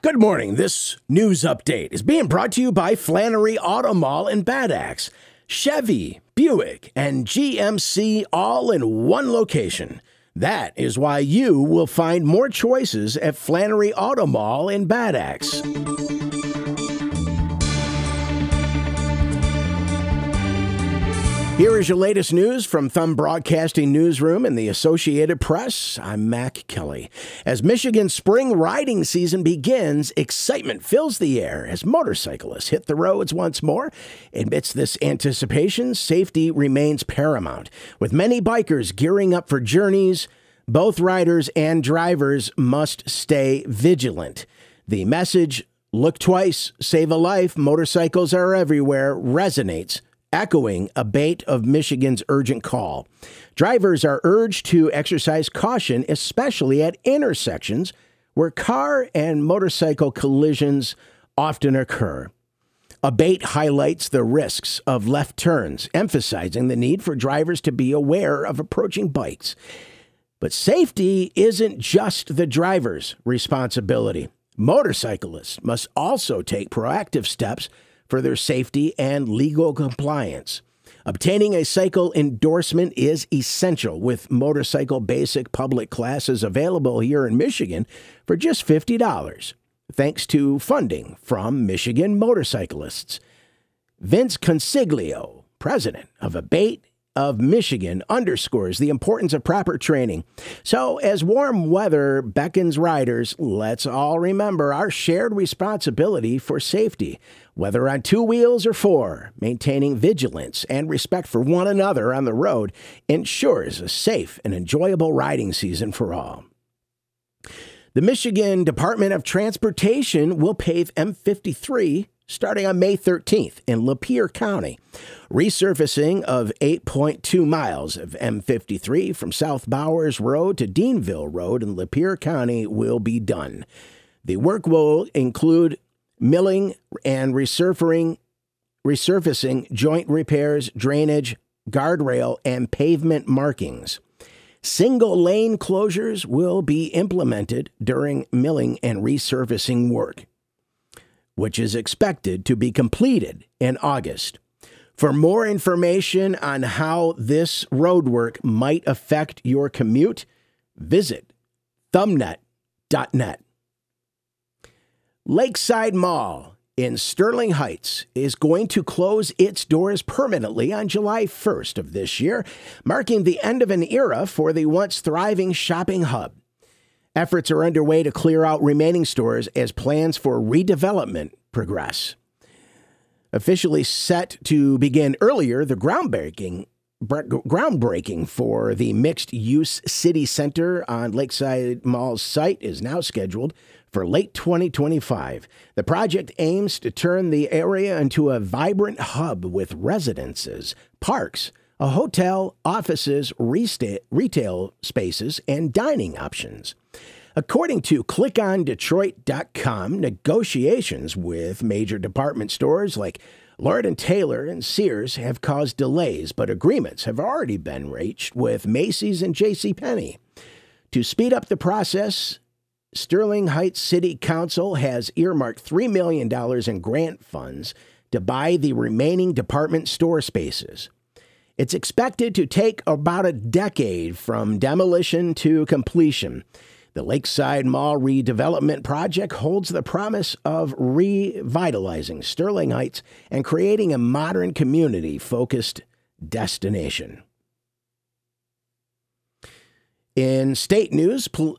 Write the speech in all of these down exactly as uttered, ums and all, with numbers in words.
Good morning. This news update is being brought to you by Flannery Auto Mall in Bad Axe. Chevy, Buick, and G M C all in one location. That is why you will find more choices at Flannery Auto Mall in Bad Axe. Here is your latest news from Thumb Broadcasting Newsroom and the Associated Press. I'm Mac Kelly. As Michigan's spring riding season begins, excitement fills the air as motorcyclists hit the roads once more. Amidst this anticipation, safety remains paramount. With many bikers gearing up for journeys, both riders and drivers must stay vigilant. The message, "Look twice, save a life, motorcycles are everywhere," resonates, echoing a bait of Michigan's urgent call. Drivers are urged to exercise caution, especially at intersections where car and motorcycle collisions often occur. A bait highlights the risks of left turns, emphasizing the need for drivers to be aware of approaching bikes. But safety isn't just the driver's responsibility. Motorcyclists must also take proactive steps for their safety and legal compliance. Obtaining a cycle endorsement is essential, with motorcycle basic public classes available here in Michigan for just fifty dollars, thanks to funding from Michigan motorcyclists. Vince Consiglio, president of Abate of Michigan, underscores the importance of proper training. So as warm weather beckons riders, let's all remember our shared responsibility for safety. Whether on two wheels or four, maintaining vigilance and respect for one another on the road ensures a safe and enjoyable riding season for all. The Michigan Department of Transportation will pave M fifty-three starting on May thirteenth in Lapeer County. Resurfacing of eight point two miles of M fifty-three from South Bowers Road to Deanville Road in Lapeer County will be done. The work will include milling and resurfacing, resurfacing joint repairs, drainage, guardrail, and pavement markings. Single lane closures will be implemented during milling and resurfacing work, which is expected to be completed in August. For more information on how this roadwork might affect your commute, visit thumbnet dot net. Lakeside Mall in Sterling Heights is going to close its doors permanently on July first of this year, marking the end of an era for the once thriving shopping hub. Efforts are underway to clear out remaining stores as plans for redevelopment progress. Officially set to begin earlier, the groundbreaking groundbreaking for the mixed-use city center on Lakeside Mall's site is now scheduled for late twenty twenty-five. The project aims to turn the area into a vibrant hub with residences, parks, a hotel, offices, resta- retail spaces, and dining options. According to click on detroit dot com, negotiations with major department stores like Lord and Taylor and Sears have caused delays, but agreements have already been reached with Macy's and JCPenney. To speed up the process, Sterling Heights City Council has earmarked three million dollars in grant funds to buy the remaining department store spaces. It's expected to take about a decade from demolition to completion. The Lakeside Mall redevelopment project holds the promise of revitalizing Sterling Heights and creating a modern community-focused destination. In state news, pol-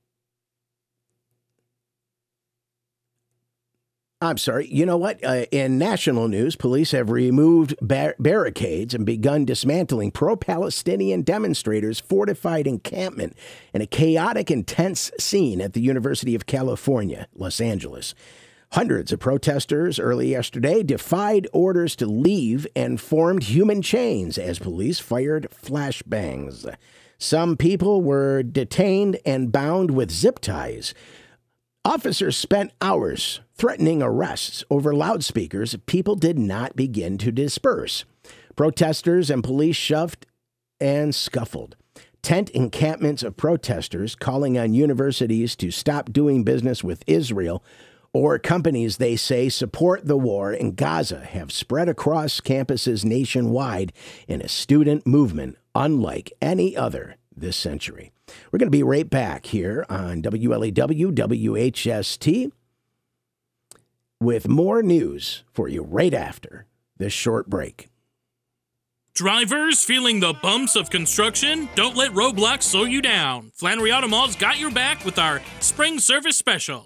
I'm sorry, you know what? Uh, in national news, police have removed bar- barricades and begun dismantling pro-Palestinian demonstrators' fortified encampment in a chaotic and tense scene at the University of California, Los Angeles. Hundreds of protesters early yesterday defied orders to leave and formed human chains as police fired flashbangs. Some people were detained and bound with zip ties. Officers spent hours threatening arrests over loudspeakers. People did not begin to disperse. Protesters and police shoved and scuffled. Tent encampments of protesters calling on universities to stop doing business with Israel or companies they say support the war in Gaza have spread across campuses nationwide in a student movement unlike any other this century. We're going to be right back here on W L E W W H S T with more news for you right after this short break. Drivers feeling the bumps of construction? Don't let roadblocks slow you down. Flannery Auto Mall's got your back with our Spring Service Special.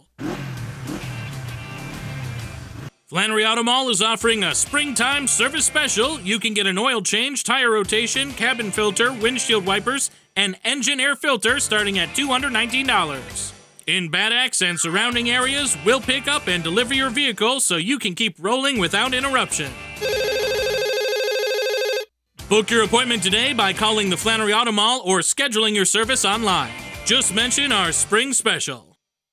Flannery Auto Mall is offering a springtime service special. You can get an oil change, tire rotation, cabin filter, windshield wipers, and engine air filter starting at two hundred nineteen dollars. In Bad Axe and surrounding areas, we'll pick up and deliver your vehicle so you can keep rolling without interruption. Book your appointment today by calling the Flannery Auto Mall or scheduling your service online. Just mention our spring special.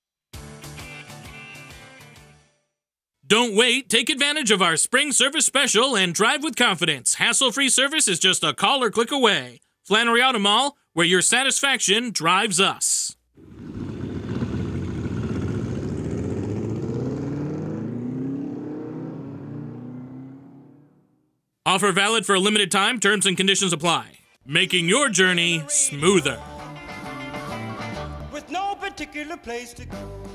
Don't wait. Take advantage of our spring service special and drive with confidence. Hassle-free service is just a call or click away. Flannery Auto Mall, where your satisfaction drives us. Offer valid for a limited time. Terms and conditions apply. Making your journey smoother. With no particular place to go.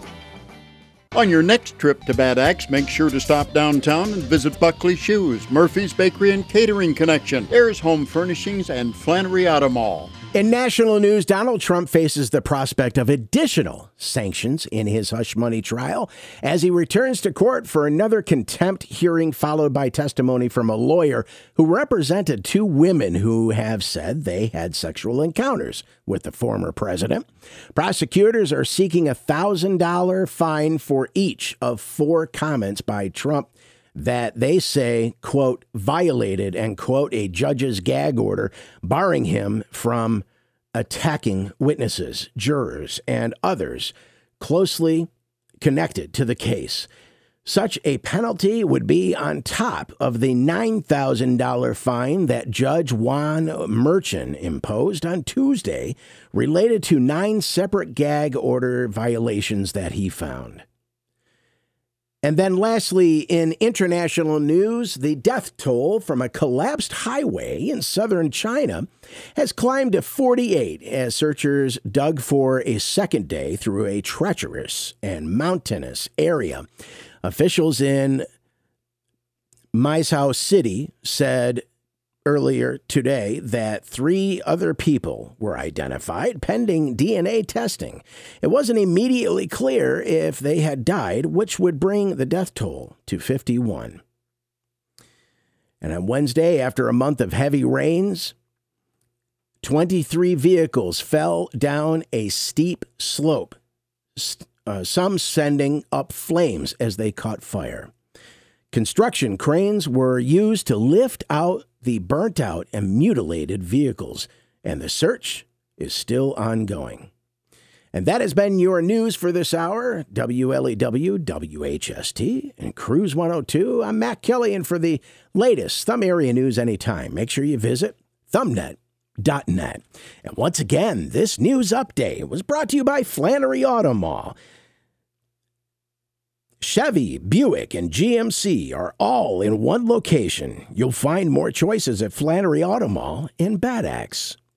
On your next trip to Bad Axe, make sure to stop downtown and visit Buckley Shoes, Murphy's Bakery and Catering Connection, Ayers Home Furnishings, and Flannery Auto Mall. In national news, Donald Trump faces the prospect of additional sanctions in his hush money trial as he returns to court for another contempt hearing, followed by testimony from a lawyer who represented two women who have said they had sexual encounters with the former president. Prosecutors are seeking a one thousand dollars fine for each of four comments by Trump that they say, quote, violated and, quote, a judge's gag order, barring him from attacking witnesses, jurors, and others closely connected to the case. Such a penalty would be on top of the nine thousand dollars fine that Judge Juan Merchan imposed on Tuesday related to nine separate gag order violations that he found. And then lastly, in international news, the death toll from a collapsed highway in southern China has climbed to forty-eight as searchers dug for a second day through a treacherous and mountainous area. Officials in Maizhou City said earlier today that three other people were identified pending D N A testing. It wasn't immediately clear if they had died, which would bring the death toll to fifty-one. And on Wednesday, after a month of heavy rains, twenty-three vehicles fell down a steep slope, uh, some sending up flames as they caught fire. Construction cranes were used to lift out the burnt-out and mutilated vehicles, and the search is still ongoing. And that has been your news for this hour. W L E W, W H S T, and Cruise one oh two. I'm Matt Kelly, and for the latest Thumb Area news anytime, make sure you visit thumbnet dot net. And once again, this news update was brought to you by Flannery Auto Mall. Chevy, Buick, and G M C are all in one location. You'll find more choices at Flannery Auto Mall in Bad Axe.